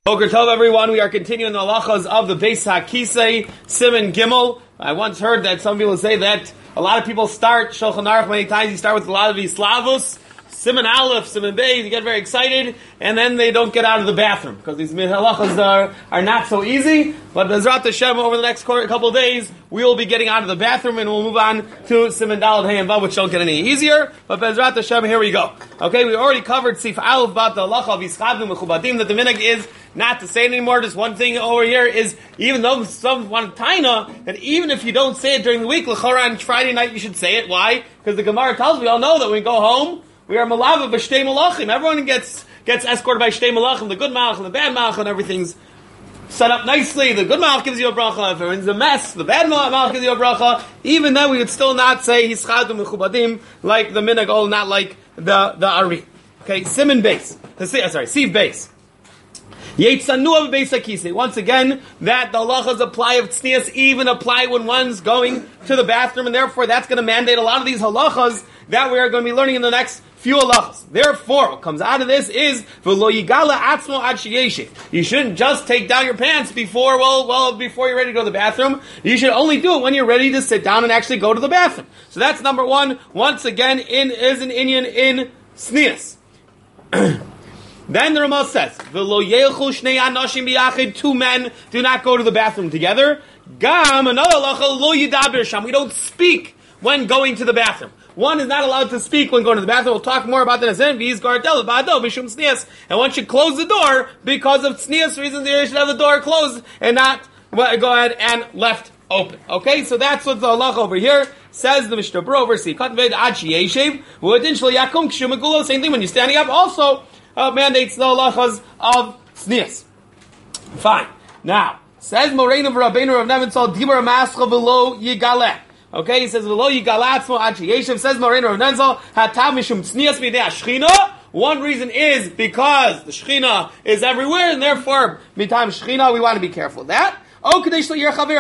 Boker Tov, everyone. We are continuing the halachas of the Beis HaKisei, Siman Gimel. I once heard that some people say that a lot of people start Shulchan Aruch many times. You start with a lot of these Slavos, Siman Aleph, Siman Beis. You get very excited, and then they don't get out of the bathroom because these halachas are not so easy. But Bezrat Hashem, over the next couple of days, we will be getting out of the bathroom, and we'll move on to Siman Daled Hey and Vav, which don't get any easier. But Bezrat Hashem, here we go. Okay, we already covered Sif Aleph about the halacha of Yischavim Mechubadim, that the minhag is not to say it anymore. Just one thing over here is, even though some want taina, that even if you don't say it during the week, l'chora on Friday night you should say it. Why? Because the Gemara tells us, we all know that when we go home, we are malava b'shtei malachim. Everyone gets escorted by shtei malachim, the good malach and the bad malach, and everything's set up nicely. The good malach gives you a bracha. If everyone's a mess, the bad malach gives you a bracha. Even then, we would still not say hischadu mechubadim like the minhag, not like the ari. Okay, Siman Beis. Siv Beis. Yeitzanu of Beis HaKisei. Once again, that the halachas apply of tznius even apply when one's going to the bathroom, and therefore that's going to mandate a lot of these halachas that we are going to be learning in the next few halachas. Therefore, what comes out of this is v'lo yigala atzmo ad sheyeshiv. You shouldn't just take down your pants before you're ready to go to the bathroom. You should only do it when you're ready to sit down and actually go to the bathroom. So that's number one. Once again, is an inyan in tznius. Then the Ramah says, "V'lo yelchu shnei anoshim biyachid." Two men do not go to the bathroom together. Gam, another halacha, lo yidaber sham. We don't speak when going to the bathroom. One is not allowed to speak when going to the bathroom. We'll talk more about that in a second. And one should close the door because of tznius reasons. You should have the door closed and not go ahead and left open. Okay, so that's what the halacha over here says. The Mishnah Berurah over Sif Ved Ad Sheyeshiv. V'odin shel yakum k'shu megulo. Same thing when you're standing up. Also mandates the halachas of tznius. Fine. Now says Moreinu v'Rabbeinu Rav Nebenzahl Dibur Mascha v'lo Yigaleh. Okay, he says v'lo Yigaleh atzmo ad sheyeshiv. Says Moreinu Rav Nebenzahl Hatav mishum tznius b'idei Shechina. One reason is because the Shechina is everywhere, and therefore mitam Shechina we want to be careful of that. Or, like in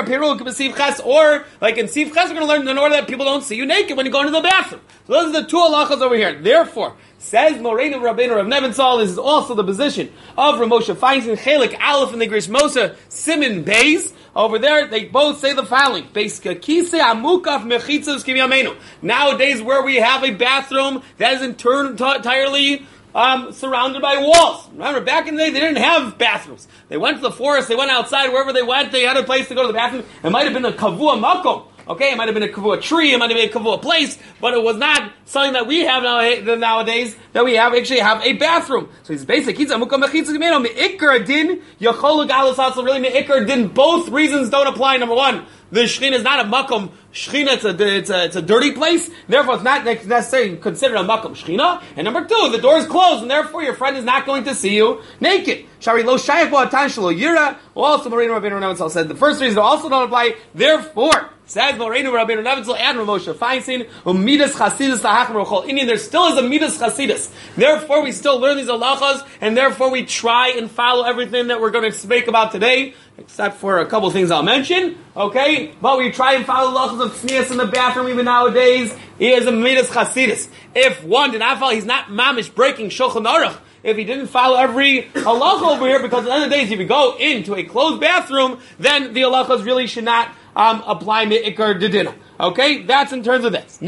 Sif Ches, we're going to learn in order that people don't see you naked when you go into the bathroom. So those are the two halachas over here. Therefore, says Moreinu Rabbeinu Rav Nebenzahl, this is also the position of Rav Moshe Feinstein, Chelik Aleph and the Grish Mosa, Siman Beis. Over there, they both say the following: Beis HaKisei amukaf mechitzos kivyameinu. Nowadays, where we have a bathroom that is entirely surrounded by walls. Remember, back in the day, they didn't have bathrooms. They went to the forest, they went outside, wherever they went, they had a place to go to the bathroom. It might have been a kavua makom. Okay, it might have been a kavua tree, it might have been a kavua place, but it was not something that we have nowadays, that we actually have a bathroom. So he's basic. He's a mukam mechitzos kivyameinu. Me'ikar din, yachol galos also really me'ikar din. Both reasons don't apply. Number one, the Shechina is not a makom Shechina, it's a dirty place, therefore it's not necessarily considered a makom Shechina. And number two, the door is closed, and therefore your friend is not going to see you naked. Shari lo shayach bo atan shelo yira. Also, Moreinu Rabbeinu Rav Nebenzahl said the first reason also don't apply. Therefore, says Moreinu Rabbeinu Rav Nebenzahl and Rav Moshe Feinstein, midas chasidus lahachmer chol inyan. There still is a midas chasidus. Therefore, we still learn these halachas, and therefore we try and follow everything that we're going to speak about today, except for a couple things I'll mention. Okay, but we try and follow the halachas of tznius in the bathroom even nowadays. He is a midas chasidus. If one did not follow, he's not mamish breaking Shulchan Aruch. If he didn't follow every halacha over here, because at the end of the day, if you go into a closed bathroom, then the halachas really should not apply me'ikar didina. Okay, that's in terms of this.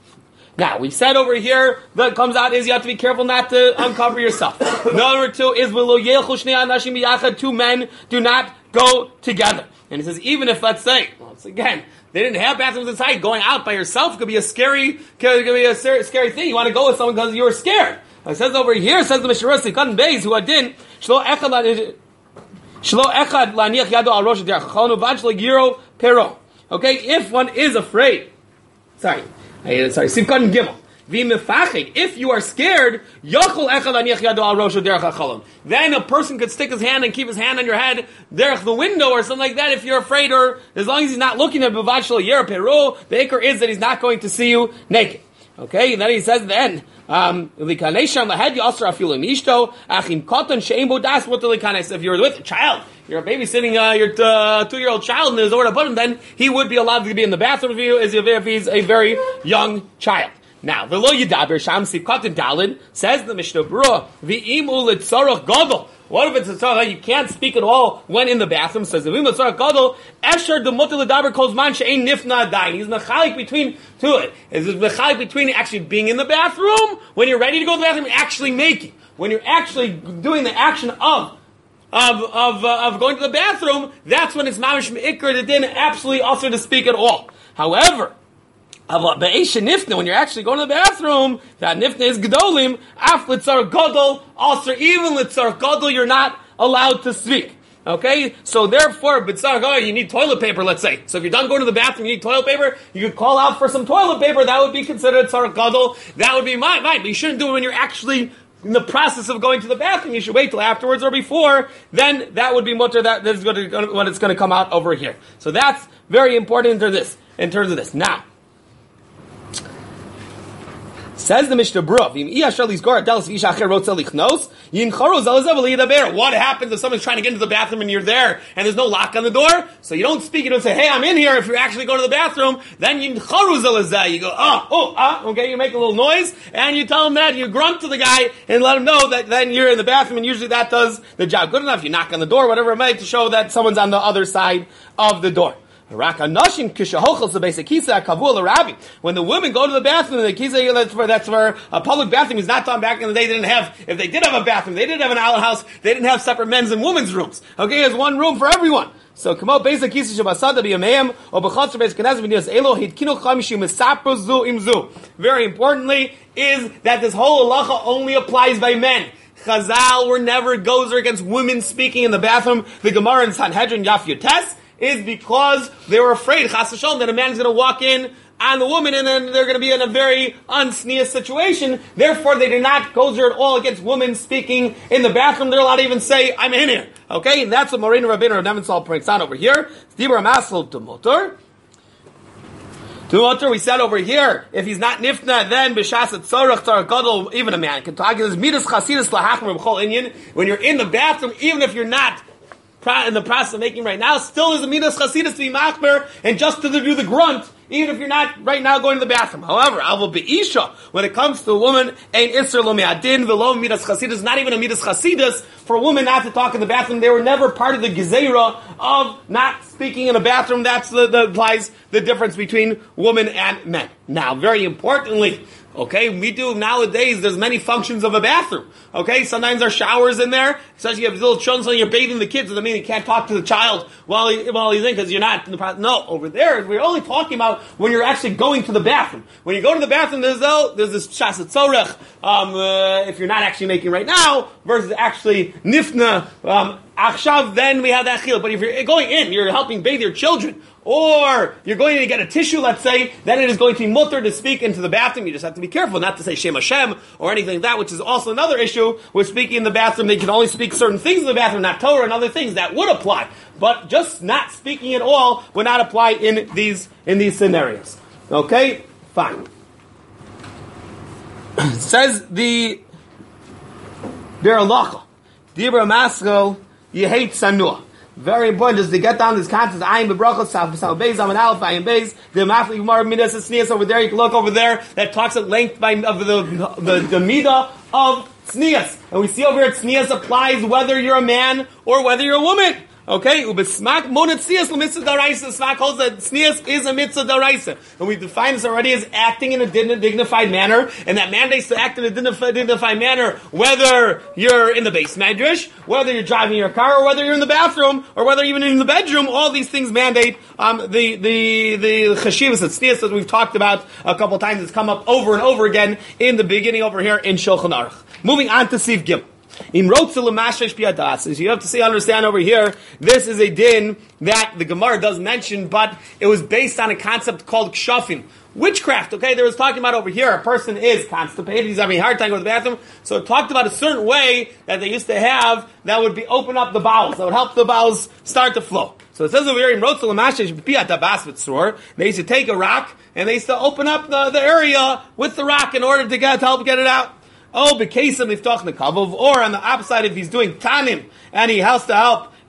Now, we said over here that comes out is you have to be careful not to uncover yourself. Number two is v'lo yelchu shnei anashim biyachad. Two men do not go together. And it says even if, let's say, once again, they didn't have bathrooms inside, going out by yourself could be a scary thing. You want to go with someone because you're scared. It says over here, says the Mishnah Berurah, Sikan Beis, who adin shlo echad laniach yado al rosh derech chachalon uvad shlo giro pero. Okay, if one is afraid, Sikan Gimel. If you are scared, then a person could stick his hand and keep his hand on your head, derech the window or something like that if you're afraid, or as long as he's not looking at Bavad Shel Yer Pero, the ikar is that he's not going to see you naked. Okay, and then he says then, if you're with a child, you're babysitting your 2-year-old child and there's nowhere to put him, then he would be allowed to be in the bathroom if he's a very young child. Now, v'lo yidaber sham sifkat dalid, says the Mishnah Berurah, v'im u'litzarach gadol. What if it's a tzara? You can't speak at all when in the bathroom. Says the tzara gadol esher demuter ledaber kol zman she'ein nifna adayin. He's mechalik between two. Is mechalik between actually being in the bathroom when you're ready to go to the bathroom and actually making. When you're actually doing the action of going to the bathroom, that's when it's mamish me'ikr. It didn't absolutely also to speak at all. However, when you're actually going to the bathroom, that nifna is gedolim. Af litzar gadol, also even litzar gadol, you're not allowed to speak. Okay, so therefore, b'tzar gadol, you need toilet paper. Let's say. So if you're done going to the bathroom, you need toilet paper. You could call out for some toilet paper. That would be considered tzar gadol. That would be mine. But you shouldn't do it when you're actually in the process of going to the bathroom. You should wait till afterwards or before. Then that would be mutter. That is when it's going to come out over here. So that's very important in terms of this. Now. Says the Mishnah Berurah, what happens if someone's trying to get into the bathroom and you're there and there's no lock on the door? So you don't speak, you don't say, hey, I'm in here. If you're actually going to the bathroom, then you go, okay, you make a little noise and you tell him that, you grunt to the guy and let him know that then you're in the bathroom, and usually that does the job good enough. You knock on the door, whatever it might, to show that someone's on the other side of the door. When the women go to the bathroom, the kisa, that's where a public bathroom is not done. Back in the day, they didn't have, if they did have a bathroom, they didn't have an outhouse, they didn't have separate men's and women's rooms. Okay, there's one room for everyone. So come out basic kisa shabasada biyameim or b'chatzar beis kenazim v'nias elo hitkinu chamishim misapro zu imzu. Very importantly, is that this whole halacha only applies by men. Chazal were never gozer against women speaking in the bathroom. The Gemara in Sanhedrin Yaf Yotes is because they were afraid, chas v'shalom, that a man is going to walk in on the woman and then they're going to be in a very unsneous situation. Therefore, they did not gozer at all against women speaking in the bathroom. They're allowed to even say, I'm in here. Okay? And that's what Moreno Rabbeinu Rav Nebenzahl points out over here. Dibur masel to motor. To motor, we said over here, if he's not nifna, then b'shas tzorach tzar gadol, even a man can talk. It's midas chasidus lahachmer b'chol inyan. When you're in the bathroom, even if you're not in the process of making right now, still is a midas chasidus to be machmer and just to do the grunt, even if you're not right now going to the bathroom. However, alvo be'isha, when it comes to a woman, ein isser lo me'adin v'lo midas chasidus, not even a midas chasidus for a woman not to talk in the bathroom. They were never part of the gezerah of not speaking in a bathroom. That's that applies the difference between women and men. Now, very importantly, okay, we do nowadays, there's many functions of a bathroom. Okay, sometimes there's showers in there, especially if you have little children, so you're bathing the kids, doesn't mean you can't talk to the child while he's in, because you're not in the process. No, over there, we're only talking about when you're actually going to the bathroom. When you go to the bathroom, there's this shasat tzorech, if you're not actually making right now, versus actually nifna, achshav, then we have that chil. But if you're going in, you're helping bathe your children, or you're going to get a tissue, let's say, then it is going to be mutter to speak into the bathroom. You just have to be careful not to say Shem Hashem or anything like that, which is also another issue with speaking in the bathroom. They can only speak certain things in the bathroom, not Torah and other things that would apply. But just not speaking at all would not apply in these scenarios. Okay? Fine. Says the Bir Halacha, Dibra Maskal, Yehate Sanua. Very important is to get down this concept. Ayin bebrachos, Sal Beis, Amin Aleph, Ayin Beis. The Mafli Gemara Midas Tznius over there. You can look over there. That talks at length of the midah of Tznius. And we see over here Tznius applies whether you're a man or whether you're a woman. Okay, ubesmak monat tznius l'mitzvah daraisa. Smak holds that tznius is a mitzvah daraisa, and we define this already as acting in a dignified manner, and that mandates to act in a dignified manner whether you're in the base medrash, whether you're driving your car, or whether you're in the bathroom, or whether even in the bedroom. All these things mandate the cheshivas of tznius that we've talked about a couple of times. It's come up over and over again in the beginning over here in Shulchan Aruch. Moving on to Siv Gimel. In Rotzel you have to see, understand over here, this is a din that the Gemara does mention, but it was based on a concept called kshafim. Witchcraft, okay? There was talking about over here, a person is constipated, he's having a hard time going to the bathroom, so it talked about a certain way that they used to have that would be open up the bowels, that would help the bowels start to flow. So it says over here in Rotzel they used to take a rock, and they used to open up the area with the rock in order to help get it out. Oh, b'keisam liftach nekavov, or on the opposite, if he's doing tanim and he has to help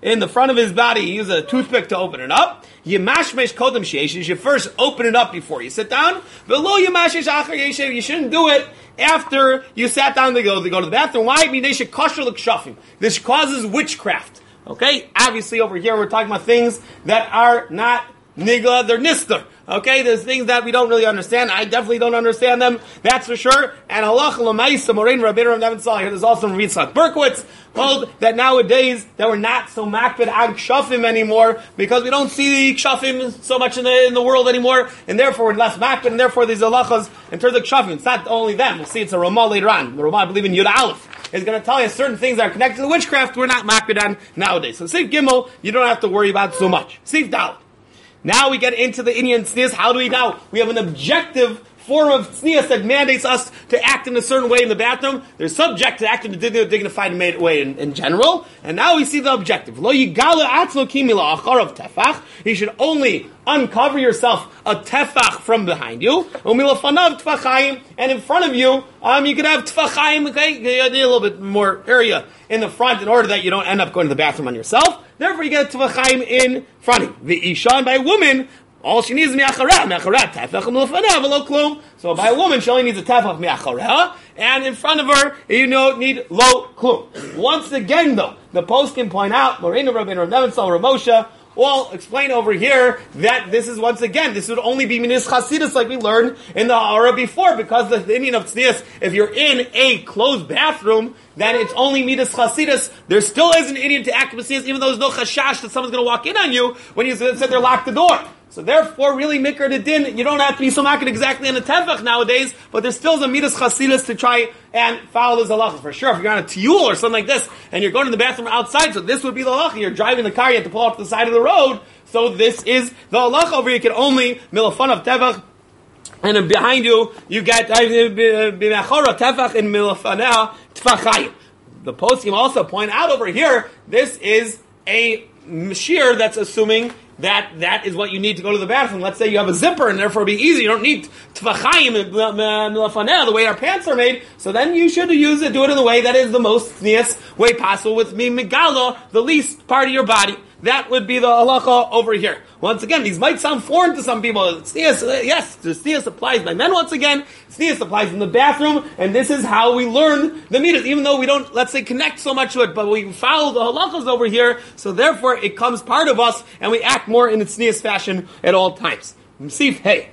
in the front of his body, he uses a toothpick to open it up. Yemashmesh kodem sheyesh. You should first open it up before you sit down. V'lo yemashmesh achar yeshev. You shouldn't do it after you sat down to go to the bathroom. Why? Because they should kosher l'kshafim. This causes witchcraft. Okay? Obviously, over here we're talking about things that are not nigla, they're nister. Okay, there's things that we don't really understand. I definitely don't understand them, that's for sure. And halacha l'maisa, Morein Rabbeinu Rav Nebenzahl, here there's also from Yitzchak Berkowitz, hold that nowadays that we're not so makbid on kshafim anymore because we don't see the kshafim so much in the world anymore, and therefore we're less makbid, and therefore these halachas in terms of kshafim. It's not only them. We'll see it's a Ramah later on. The Ramah, I believe in Yud Aleph, is going to tell you certain things that are connected to witchcraft we're not makbid on nowadays. So Sif Gimel, you don't have to worry about so much. Sif Dal. Now we get into the Indian tznius. How do we now? We have an objective form of tznius that mandates us to act in a certain way in the bathroom. They're subject to act in a dignified way in general. And now we see the objective. Lo yigala atzlo kimila acharav tefach. You should only uncover yourself a tefach from behind you. Umilafanav tefachayim. And in front of you, you could have tefachayim. Okay, you need a little bit more area in the front in order that you don't end up going to the bathroom on yourself. Therefore, you get tefachayim in front of you. The isha, by a woman, all she needs is mi'acharah. Mi'acharah tefach milfanah v'lo klum. So by a woman, she only needs a tefach mi'acharah, and in front of her, you don't need lo klum. Once again, though, the post can point out, Moreinu Rabbeinu Rav Nebenzahl, Rav Moshe, all explain over here that this is once again, this would only be minis chasidus like we learned in the Hara before, because the Indian of tznius, if you're in a closed bathroom, then it's only midas chasidus. There still is an Indian to act with tznius, even though there's no chashash that someone's going to walk in on you when you sit there, lock the door. So therefore, really, mikra de din, you don't have to be so maked exactly in the tefach nowadays, but there still is a midas chasidus to try and follow this halacha. For sure, if you're on a tiyul or something like this, and you're going to the bathroom outside, so this would be the halacha. You're driving the car, you have to pull off the side of the road, so this is the halacha over here. You can only milafan of tefach, and then behind you, you get b'machora tefach in milafaneh tefachayim. The poskim also point out over here, this is a shear that's assuming that is what you need to go to the bathroom. Let's say you have a zipper and therefore it'll be easy. You don't need tefachayim milafaneh, the way our pants are made. So then you should do it in the way that is the most tznius way possible with megala, the least part of your body. That would be the halacha over here. Once again, these might sound foreign to some people. Tznius, yes, the tznius applies by men once again. Tznius applies in the bathroom, and this is how we learn the midas, even though we don't, let's say, connect so much to it, but we follow the halachas over here, so therefore it comes part of us, and we act more in the tznius fashion at all times. Sif, hey.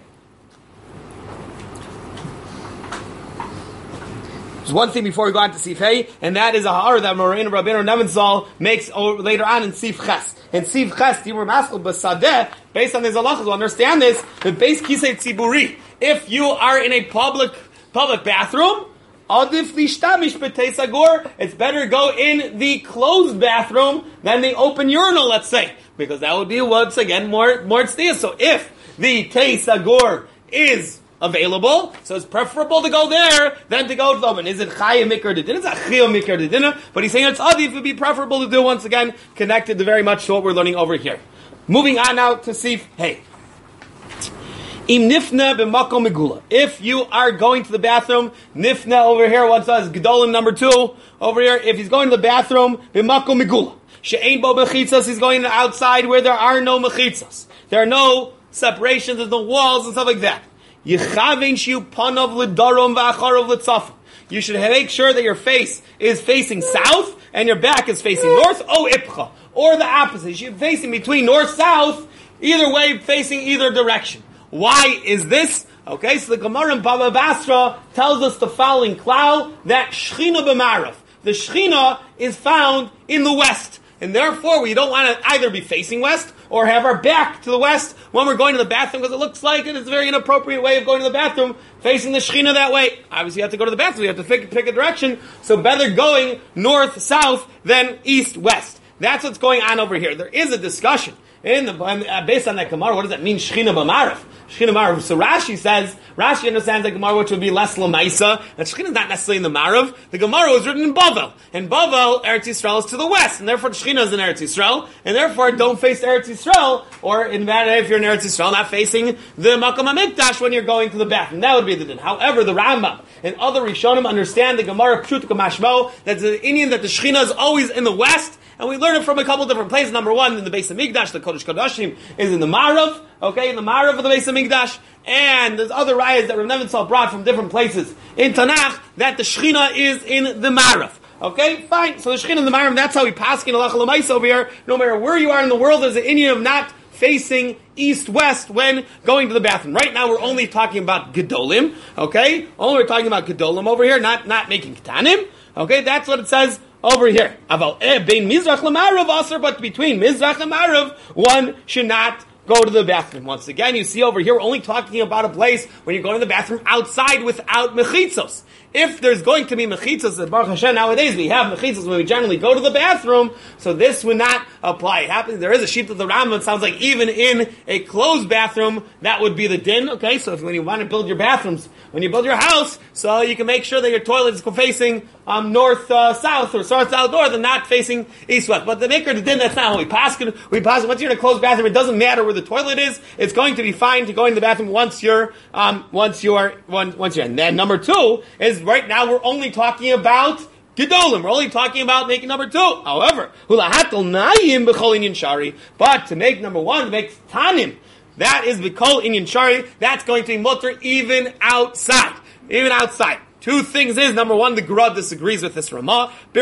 There's one thing before we go on to Sif Hey, and that is a ha'ara that Moreinu Rabbeinu Nebenzahl makes later on in Sif Ches. In Sif Ches, Tibur Maskul B'Sadeh, based on these halachas, we'll understand this, the base kisei tziburi. If you are in a public bathroom, adif lishtamish b'tei sagor, it's better to go in the closed bathroom than the open urinal, let's say, because that would be once again more tznius. So if the tei sagor is available, so it's preferable to go there than to go to the oven. Is it chayim mikra de dinner? It's a chiyam mikra de dinner, but he's saying it's adif, it would be preferable to do, once again, connected very much to what we're learning over here. Moving on now to Sif Hey. Im nifna b'makom megula. If you are going to the bathroom, nifna over here, what's that? Is gedolim number 2 over here. If he's going to the bathroom, b'makom megula. She'ein bo mechitzas, he's going outside where there are no mechitzas. There are no separations, there's no walls and stuff like that. You should make sure that your face is facing south and your back is facing north, or the opposite. You're facing between north-south, either way, facing either direction. Why is this? Okay, so the Gemara in Baba Basra tells us the following klal, that Shechina b'marav. The Shechina is found in the west, and therefore we don't want to either be facing west or have our back to the west when we're going to the bathroom, because it looks like it's a very inappropriate way of going to the bathroom, facing the Shechina that way. Obviously you have to go to the bathroom, you have to pick a direction, so better going north-south than east-west. That's what's going on over here. There is a discussion based on that Gemara. What does that mean, Shechina b'marav? Shechina b'marav. So Rashi understands that Gemara, which would be less lamaisa. That Shechina is not necessarily in the Marav. The Gemara was written in Bavel. And Bavel, Eretz Yisrael is to the west, and therefore Shechina is in Eretz Yisrael, and therefore don't face Eretz Yisrael, or in that if you're in Eretz Yisrael, not facing the Makom HaMikdash when you're going to the bathroom. That would be the din. However, the Rambam and other Rishonim understand the Gemara Pshuta Kamashmo, that's the Indian that the Shechina is always in the west, and we learn it from a couple different places. Number one, in the Beis Hamikdash, the Kodesh Kodashim is in the Marav, okay, in the Marav of the Beis Hamikdash, and there's other rayas that Rav Nebenzahl brought from different places in Tanakh that the Shechina is in the Marav. Okay, fine. So the Shechina in the Marav, that's how we pass in Halacha L'maisa over here. No matter where you are in the world, there's an Indian of not facing east-west when going to the bathroom. Right now, we're only talking about Gedolim, okay? Only we're talking about Gedolim over here, not making Ketanim, okay? That's what it says over here. But between Mizrach and Marav, one should not go to the bathroom. Once again, you see over here, we're only talking about a place when you're going to the bathroom outside without mechitzos. If there's going to be mechitzos, Baruch Hashem, nowadays we have mechitzos when we generally go to the bathroom, so this would not apply. It happens, there is a sheet of the Rambam, it sounds like even in a closed bathroom, that would be the din, okay? So when you want to build your bathrooms, when you build your house, so you can make sure that your toilet is facing north-south or south-south-north and not facing east-west. But the maker of the din, that's not how we pass it. Once you're in a closed bathroom, it doesn't matter where the toilet is, it's going to be fine to go into the bathroom once you're in. Then number two is right now we're only talking about Gedolim. We're only talking about making number two. However, but to make number one, to make Tanim, that is B'kol Inyan Shari, that's going to be mutter even outside. Even outside. Two things is, number one, the Gra disagrees with this Ramah. The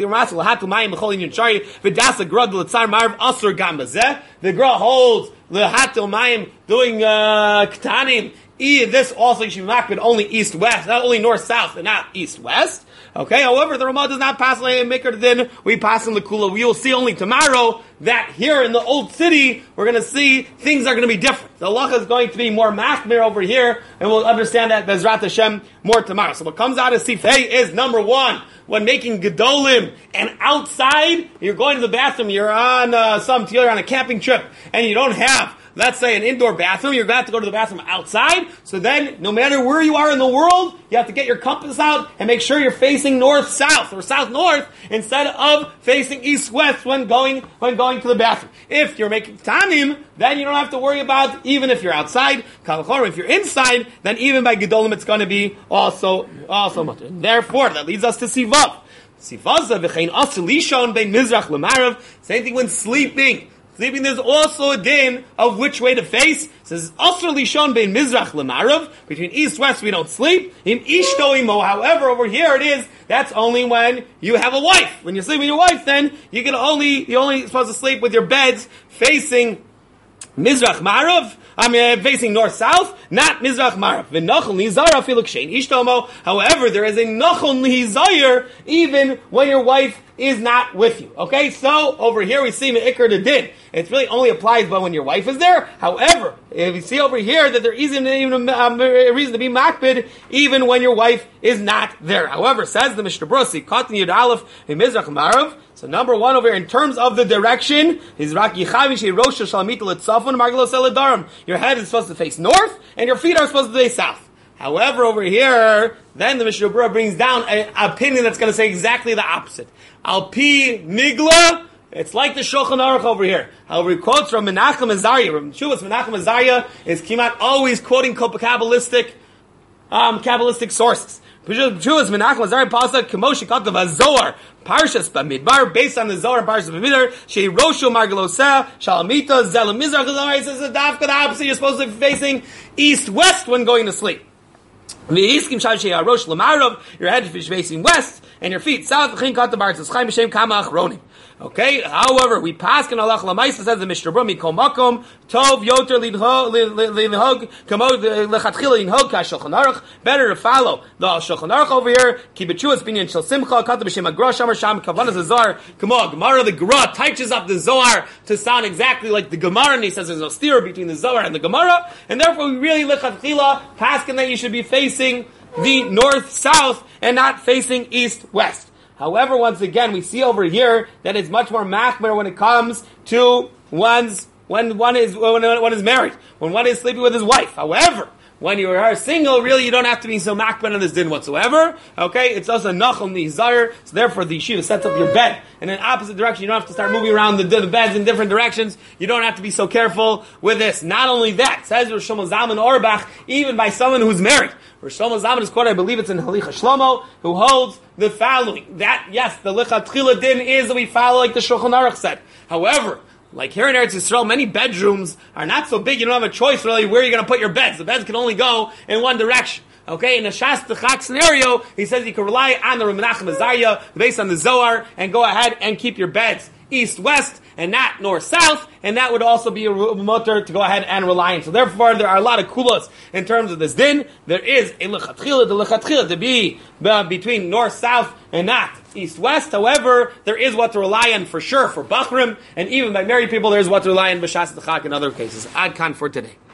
Gra holds the Hatil Mayim doing Ketanim. This also you should be makbid only east-west, not only north-south, and not east-west. Okay, however, the Ramah does not pass like a maker din, we pass in the Kula. We will see only tomorrow that here in the old city, we're going to see things are going to be different. The halacha is going to be more machmir over here, and we'll understand that Bezrat Hashem more tomorrow. So what comes out of Sifei is, number one, when making Gedolim, and outside, you're going to the bathroom, you're on you're on a camping trip, and you don't have, let's say, an indoor bathroom, you're going to have to go to the bathroom outside, so then, no matter where you are in the world, you have to get your compass out and make sure you're facing north-south or south-north instead of facing east-west when going to the bathroom. If you're making Tanim, then you don't have to worry about, even if you're outside, if you're inside, then even by Gedolim it's going to be also much. Therefore, that leads us to Sivav. Sivaza v'chein asur lishon bein mizrach l'marav. Same thing when sleeping. Sleeping, there's also a din of which way to face. It says, Asur lishon bein mizrach l'marav. Between east-west we don't sleep. In ishto imo, however, over here it is, that's only when you have a wife. When you sleep with your wife, then you're only supposed to sleep with your beds facing Mizrach Marav, facing north-south, not Mizrach Marav. V'nochel nizara filuk shein ishtomo. However, there is a nochel nizayir even when your wife is not with you. Okay, so over here we see me'ikr the din. It really only applies when your wife is there. However, if you see over here that there isn't even a reason to be makbid even when your wife is not there. However, says the Mishnah Brosi, Katan Yud Aleph in Mizrach Marav. So number one over here, in terms of the direction, is Rak Yichavishi Rosh Shalamita Litzafon Margalos Eladarim. Your head is supposed to face north, and your feet are supposed to face south. However, over here, then the Mishnah Berurah brings down an opinion that's going to say exactly the opposite. Alpi Nigla, it's like the Shulchan Aruch over here. However, he quotes from Menachem Azariah. From Chuvas Menachem Azariah is Kimat always quoting Kabbalistic sources. Chuvas Menachem Azariah pasuk Kemosh Katav HaZohar Parshas Bamidbar, based on the Zohar Parshas Bamidbar, Shei Roshu Margaloseh Shalamita Zelam Mizrach. It says the opposite. You're supposed to be facing east-west when going to sleep. Your head is facing west, and your feet south. Okay, however, we pass in Halach Lamaisa, says the Mishnah Berurah, Mikol Makom, Tov Yoter Linhog, Kamod Lechatchila Linhog Ka Shulchan Aruch. Better to follow the Shulchan Aruch over here. Kibbutzuas Binyan Shel Simcha, Kata B'Shem Agra Shamar Sham Kavanas Azar. Kamod Gemara, the Gra touches up the Zohar to sound exactly like the Gemara, and he says there's no steer between the Zohar and the Gemara, and therefore we really Lechatchila paskin that you should be facing the north-south and not facing east-west. However, once again, we see over here that it's much more machmer when it comes to when one is married, when one is sleeping with his wife. However, When you are single, really, you don't have to be so makban on this din whatsoever. Okay, it's also nachum nizar. So therefore, the yeshiva sets up your bed in an opposite direction. You don't have to start moving around the beds in different directions. You don't have to be so careful with this. Not only that, says Rosh Shlomo Zalman Auerbach, even by someone who's married. Rosh Shlomo Zalman is quoted, I believe it's in Halicha Shlomo, who holds the following: that yes, the lichatchila din is that we follow like the Shulchan Aruch said. However, like here in Eretz Yisrael, many bedrooms are not so big. You don't have a choice really where you're going to put your beds. The beds can only go in one direction. Okay, in a Shas T'chak scenario, he says you can rely on the Reb Menachem Azariah based on the Zohar and go ahead and keep your beds east-west and not north-south, and that would also be a mutter to go ahead and rely on. So therefore, there are a lot of kulas in terms of this din. There is a lechatchila to be between north-south and not east-west. However, there is what to rely on for sure for Bachrim, and even by married people, there is what to rely on b'shas T'chak in other cases. Ad kan for today.